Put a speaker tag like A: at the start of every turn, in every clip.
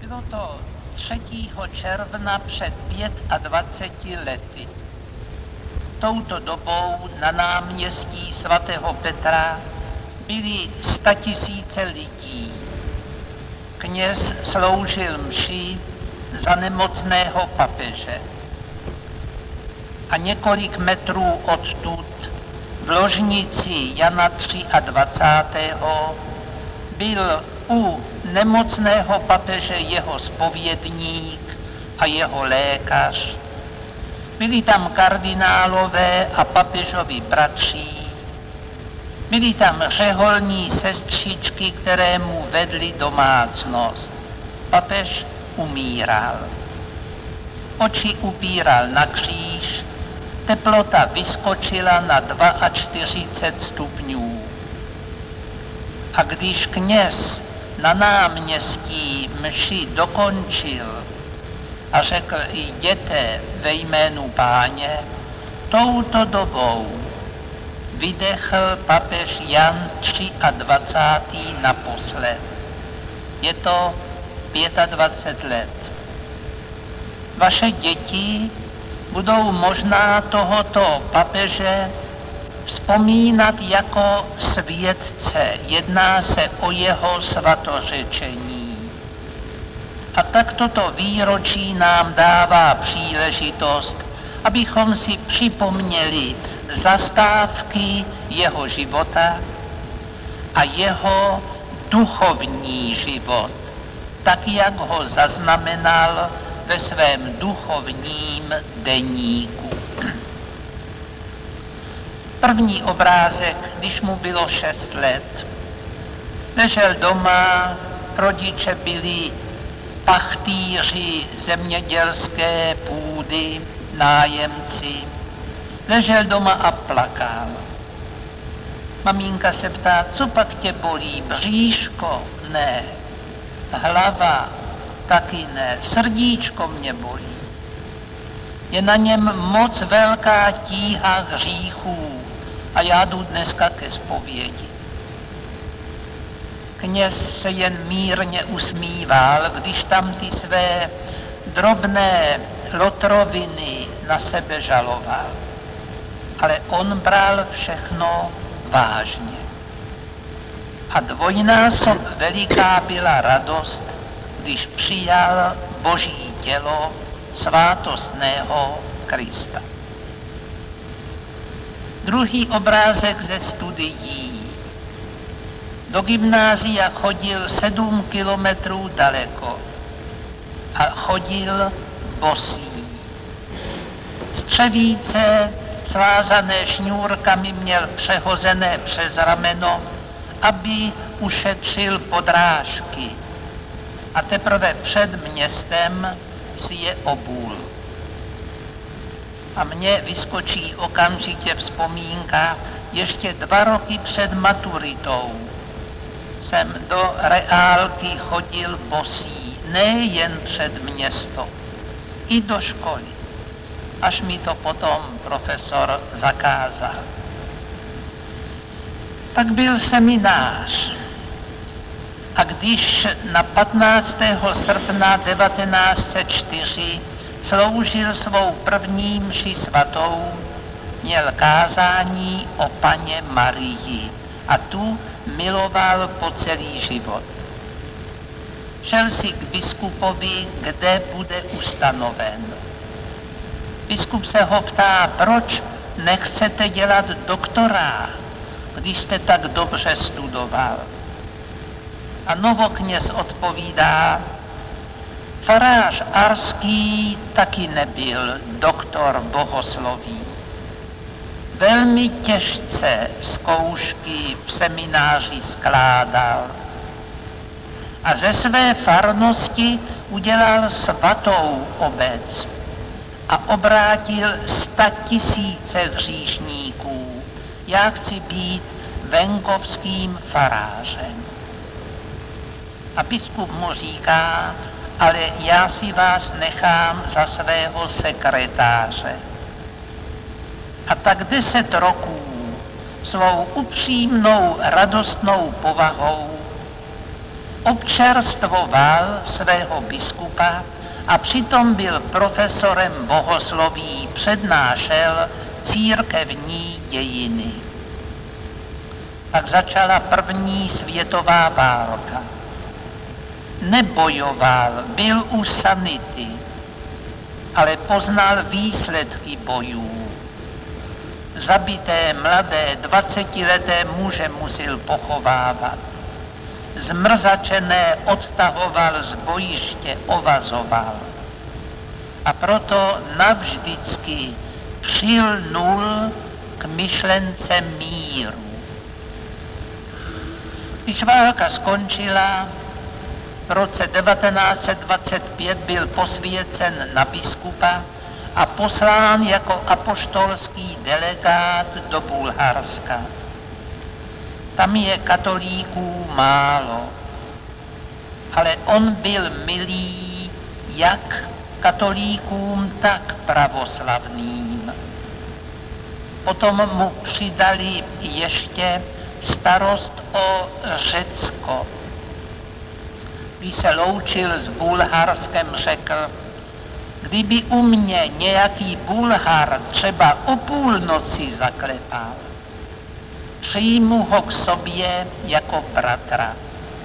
A: Bylo to 3. června před 25 lety. Touto dobou na náměstí svatého Petra byly 100 000 lidí. Kněz sloužil mši za nemocného papeže. A několik metrů odtud v ložnici Jana 23. byl u nemocného papeže jeho zpovědník a jeho lékař. Byli tam kardinálové a papežovi bratří. Byli tam řeholní sestřičky, které mu vedly domácnost. Papež umíral. Oči upíral na kříž, teplota vyskočila na 42 stupňů. A když kněz na náměstí mši dokončil a řekl: jděte ve jménu Páně, touto dobou vydechl papež Jan 23. naposled. Je to 25 let. Vaše děti budou možná tohoto papeže vzpomínat jako světce, jedná se o jeho svatořečení. A tak toto výročí nám dává příležitost, abychom si připomněli zastávky jeho života a jeho duchovní život, tak jak ho zaznamenal ve svém duchovním deníku. První obrázek, když mu bylo 6 let. Ležel doma, rodiče byli pachtýři zemědělské půdy, nájemci. Ležel doma a plakal. Maminka se ptá: co pak tě bolí? Bříško? Ne. Hlava? Taky ne. Srdíčko mě bolí. Je na něm moc velká tíha hříchů a já jdu dneska ke zpovědi. Kněz se jen mírně usmíval, když tam ty své drobné lotroviny na sebe žaloval. Ale on bral všechno vážně. A dvojnásob veliká byla radost, když přijal Boží tělo svátostného Krista. Druhý obrázek ze studií. Do gymnázia chodil 7 kilometrů daleko a chodil bosý. Střevíce svázané šňůrkami měl přehozené přes rameno, aby ušetřil podrážky. A teprve před městem si je obul. A mně vyskočí okamžitě vzpomínka, ještě 2 roky před maturitou jsem do reálky chodil bosý, nejen před město, i do školy, až mi to potom profesor zakázal. Pak byl seminář. A když na 15. srpna 1904 sloužil svou první mši svatou, měl kázání o Panně Marii a tu miloval po celý život. Šel si k biskupovi, kde bude ustanoven. Biskup se ho ptá: proč nechcete dělat doktorát, když jste tak dobře studoval? A novokněz odpovídá: farář Arský taky nebyl doktor bohosloví. Velmi těžce zkoušky v semináři skládal a ze své farnosti udělal svatou obec a obrátil 100 000 hříšníků. Já chci být venkovským farářem. A biskup mu říká: ale já si vás nechám za svého sekretáře. A tak 10 roků svou upřímnou, radostnou povahou občerstvoval svého biskupa a přitom byl profesorem bohosloví, přednášel církevní dějiny. Pak začala první světová válka. Nebojoval, byl u sanity, ale poznal výsledky bojů. Zabité mladé 20leté muže musel pochovávat. Zmrzačené odtahoval z bojiště, ovazoval. A proto navždycky přilnul k myšlence míru. Když válka skončila, v roce 1925 byl posvěcen na biskupa a poslán jako apoštolský delegát do Bulharska. Tam je katolíků málo, ale on byl milý jak katolíkům, tak pravoslavným. Potom mu přidali ještě starost o Řecko. Když se loučil s Bulharskem, řekl, kdyby u mě nějaký Bulhar třeba o půlnoci zaklepal, přijmu ho k sobě jako bratra.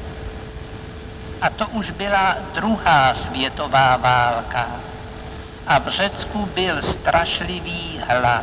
A: A to už byla druhá světová válka a v Řecku byl strašlivý hlad.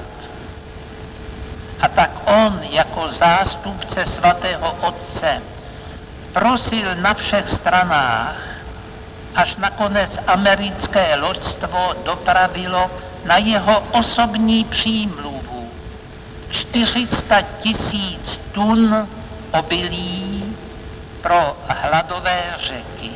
A: A tak on jako zástupce svatého otce prosil na všech stranách, až nakonec americké loďstvo dopravilo na jeho osobní přímluvu 400 000 tun obilí pro hladové řeky.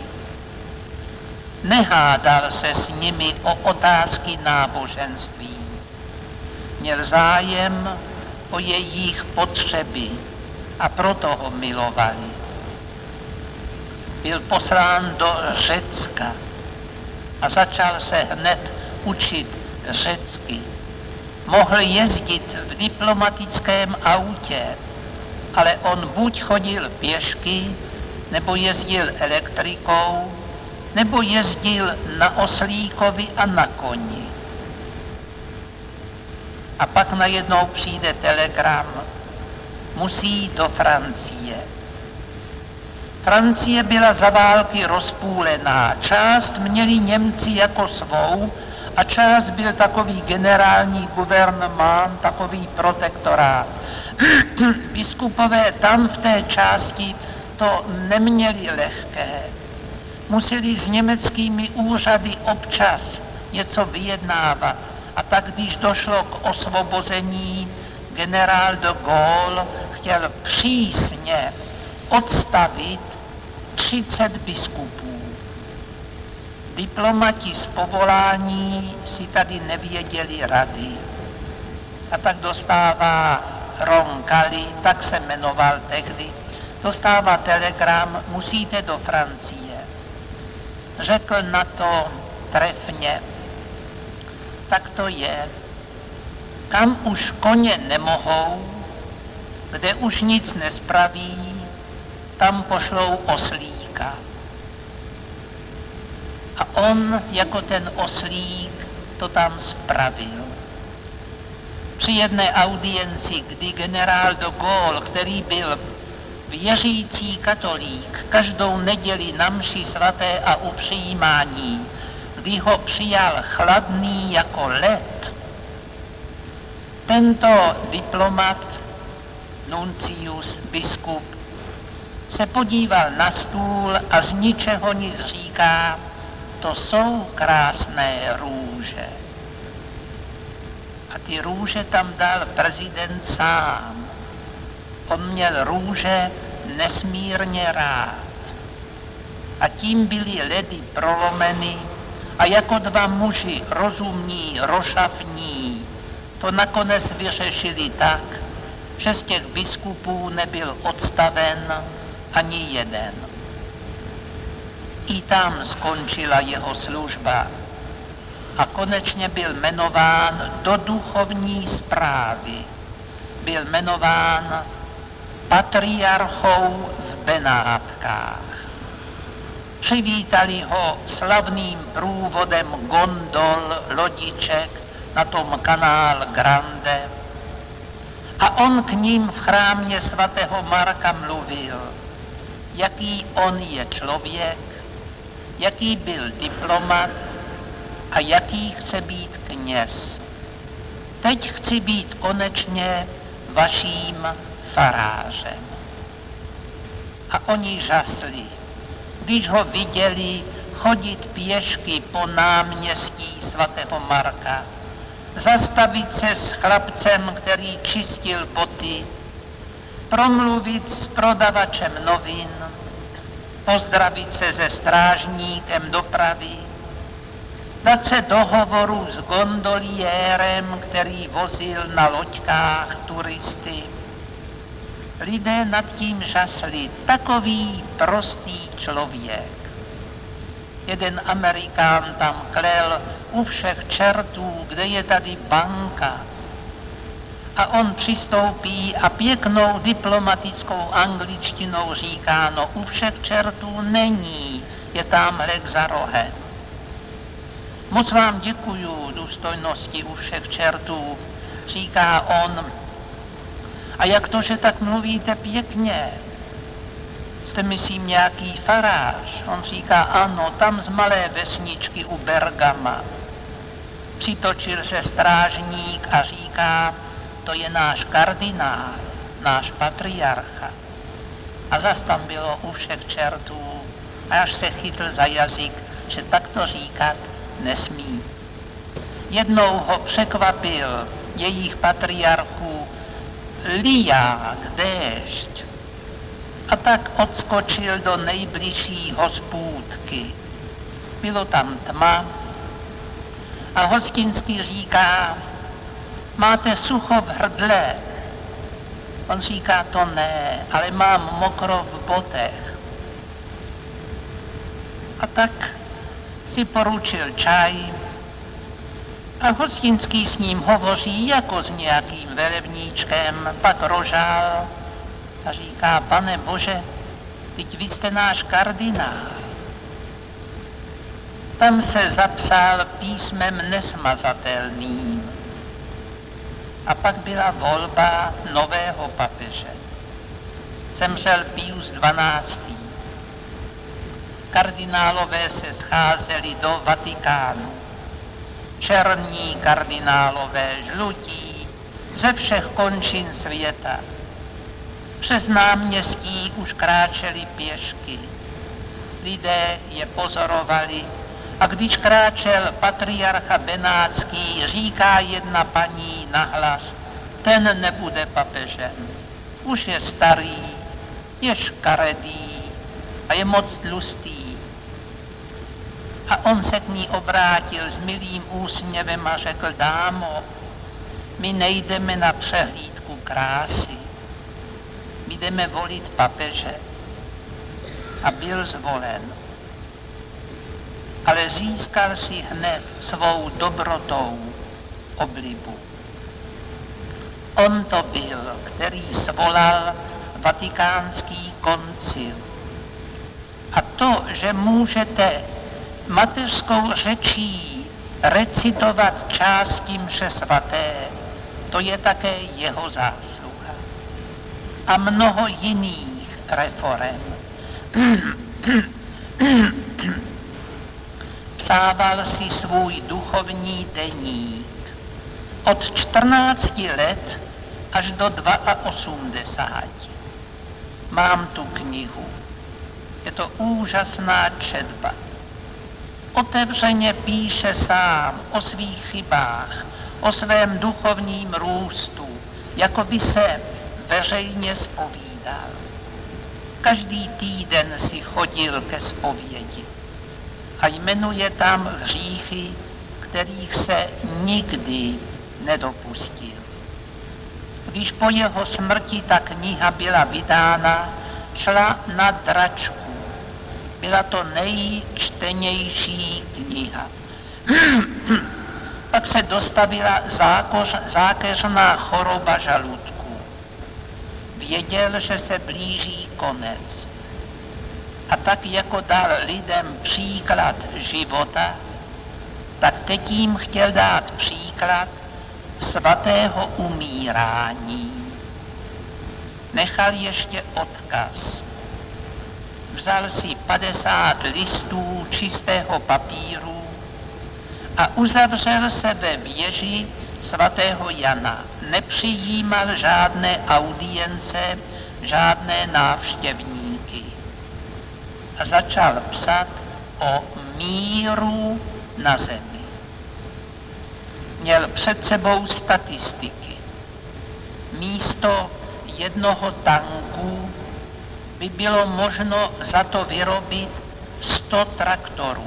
A: Nehádal se s nimi o otázky náboženství. Měl zájem o jejich potřeby a proto ho milovali. Byl poslán do Řecka a začal se hned učit řecky. Mohl jezdit v diplomatickém autě, ale on buď chodil pěšky, nebo jezdil elektrikou, nebo jezdil na oslíkovi a na koni. A pak najednou přijde telegram, musí do Francie. Francie byla za války rozpůlená. Část měli Němci jako svou a část byl takový generální guvernement, takový protektorát. Biskupové tam v té části to neměli lehké. Museli s německými úřady občas něco vyjednávat. A tak když došlo k osvobození, generál de Gaulle chtěl přísně odstavit 30 biskupů. Diplomati z povolání si tady nevěděli rady. A tak dostává Roncalli, tak se jmenoval tehdy, dostává telegram, musíte do Francie. Řekl na to trefně, tak to je. Kam už koně nemohou, kde už nic nespraví, tam pošlou oslíka. A on jako ten oslík to tam spravil. Při jedné audienci, kdy generál de Gaulle, který byl věřící katolík, každou neděli na mši svaté a u přijímání, kdy ho přijal chladný jako led, tento diplomat, nuncius, biskup, se podíval na stůl a z ničeho nic říká, to jsou krásné růže. A ty růže tam dal prezident sám. On měl růže nesmírně rád. A tím byly ledy prolomeny a jako dva muži rozumní, rošafní, to nakonec vyřešili tak, že z těch biskupů nebyl odstaven ani jeden. I tam skončila jeho služba a konečně byl jmenován do duchovní správy. Byl jmenován patriarchou v Benátkách. Přivítali ho slavným průvodem gondol, lodiček na tom kanál Grande. A on k ním v chrámě svatého Marka mluvil, jaký on je člověk, jaký byl diplomat a jaký chce být kněz. Teď chci být konečně vaším farářem. A oni žasli, když ho viděli chodit pěšky po náměstí svatého Marka, zastavit se s chlapcem, který čistil boty, promluvit s prodavačem novin, pozdravit se se strážníkem dopravy, dát se do hovoru s gondoliérem, který vozil na loďkách turisty. Lidé nad tím žasli, takový prostý člověk. Jeden Amerikán tam klel u všech čertů, kde je tady banka. A on přistoupí a pěknou diplomatickou angličtinou říká, no u všech čertů není, je tamhle za rohem. Moc vám děkuju, důstojnosti u všech čertů, říká on. A jak to, že tak mluvíte pěkně? Jste myslím nějaký farář? On říká, ano, tam z malé vesničky u Bergama. Přitočil se strážník a říká, to je náš kardinál, náš patriarcha. A zas tam bylo u všech čertů a až se chytl za jazyk, že takto říkat nesmí. Jednou ho překvapil jejich patriarchů liják, déšť. A tak odskočil do nejbližší hospůdky. Bylo tam tma a hostinský říká, máte sucho v hrdle? On říká, to ne, ale mám mokro v botech. A tak si poručil čaj a hostinský s ním hovoří jako s nějakým velevníčkem, pak rožál a říká, pane Bože, teď vy jste náš kardinál. Tam se zapsal písmem nesmazatelným. A pak byla volba nového papeže. Zemřel Pius XII. Kardinálové se scházeli do Vatikánu. Černí kardinálové, žlutí, ze všech končin světa. Přes náměstí už kráčeli pěšky. Lidé je pozorovali a když kráčel patriarcha Benátský, říká jedna paní nahlas, ten nebude papežem. Už je starý, je škaredý a je moc tlustý. A on se k ní obrátil s milým úsměvem a řekl, dámo, my nejdeme na přehlídku krásy, my jdeme volit papeže. A byl zvolen. Ale získal si hned svou dobrotou oblibu. On to byl, který svolal Vatikánský koncil. A to, že můžete mateřskou řečí recitovat části mše svaté, to je také jeho zásluha. A mnoho jiných reforem. Psával si svůj duchovní deník od 14 let až do 82. Mám tu knihu. Je to úžasná četba. Otevřeně píše sám o svých chybách, o svém duchovním růstu, jako by se veřejně zpovídal. Každý týden si chodil ke zpovědi a jmenuje tam hříchy, kterých se nikdy nedopustil. Když po jeho smrti ta kniha byla vydána, šla na dračku. Byla to nejčtenější kniha. Pak se dostavila zákeřná choroba žaludku. Věděl, že se blíží konec. A tak jako dal lidem příklad života, tak teď jim chtěl dát příklad svatého umírání. Nechal ještě odkaz. Vzal si 50 listů čistého papíru a uzavřel se ve věži svatého Jana. Nepřijímal žádné audience, žádné návštěvníky. A začal psat o míru na zemi. Měl před sebou statistiky. Místo jednoho tanku by bylo možno za to vyrobit 100 traktorů.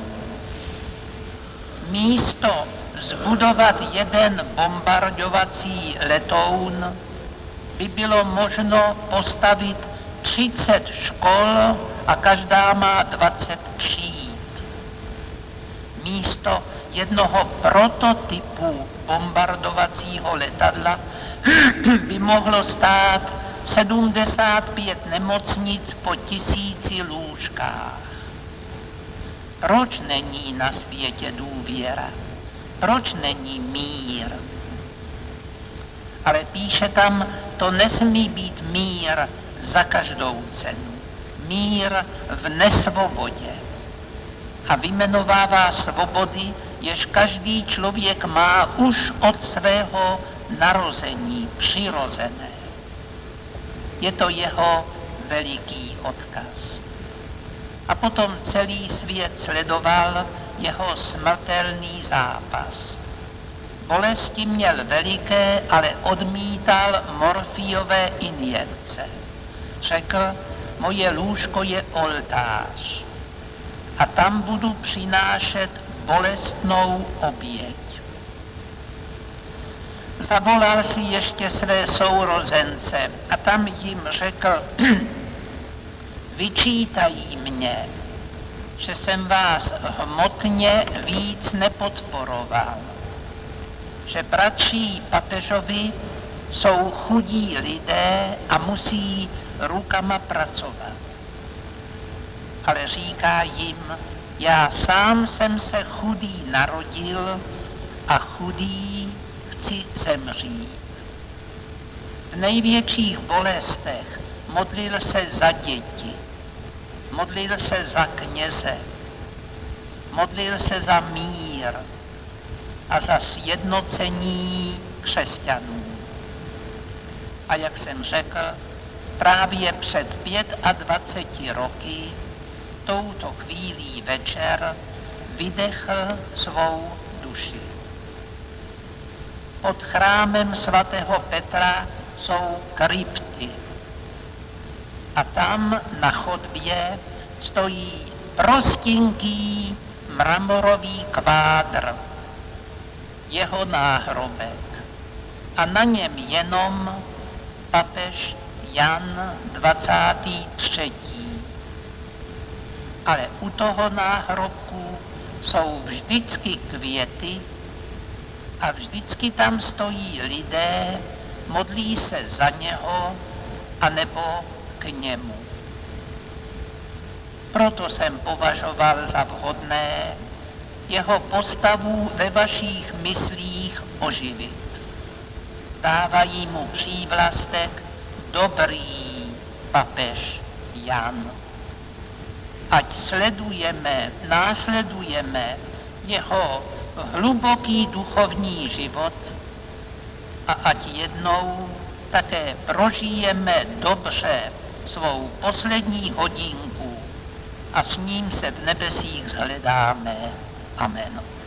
A: Místo zbudovat jeden bombardovací letoun by bylo možno postavit 30 škol a každá má 20 tříd. Místo jednoho prototypu bombardovacího letadla by mohlo stát 75 nemocnic po 1000 lůžkách. Proč není na světě důvěra? Proč není mír? Ale píše tam, to nesmí být mír za každou cenu. Mír v nesvobodě. A vyjmenovává svobody, jež každý člověk má už od svého narození, přirozené. Je to jeho veliký odkaz. A potom celý svět sledoval jeho smrtelný zápas. Bolesti měl veliké, ale odmítal morfiové injekce. Řekl, moje lůžko je oltář a tam budu přinášet bolestnou oběť. Zavolal si ještě své sourozence a tam jim řekl, vyčítají mě, že jsem vás hmotně víc nepodporoval, že bratří papežovi jsou chudí lidé a musí rukama pracovat. Ale říká jim, já sám jsem se chudý narodil a chudý chci zemřít. V největších bolestech modlil se za děti, modlil se za kněze, modlil se za mír a za sjednocení křesťanů. A jak jsem řekl, právě před 25 roky touto chvílí večer vydechl svou duši. Pod chrámem svatého Petra jsou krypty a tam na chodbě stojí prostinký mramorový kvádr, jeho náhrobek a na něm jenom papež Jan 23. Ale u toho náhrobku jsou vždycky květy a vždycky tam stojí lidé, modlí se za něho anebo k němu. Proto jsem považoval za vhodné jeho postavu ve vašich myslích oživit. Dávají mu přívlastek dobrý papež Jan. Ať sledujeme, následujeme jeho hluboký duchovní život a ať jednou také prožijeme dobře svou poslední hodinku a s ním se v nebesích shledáme. Amen.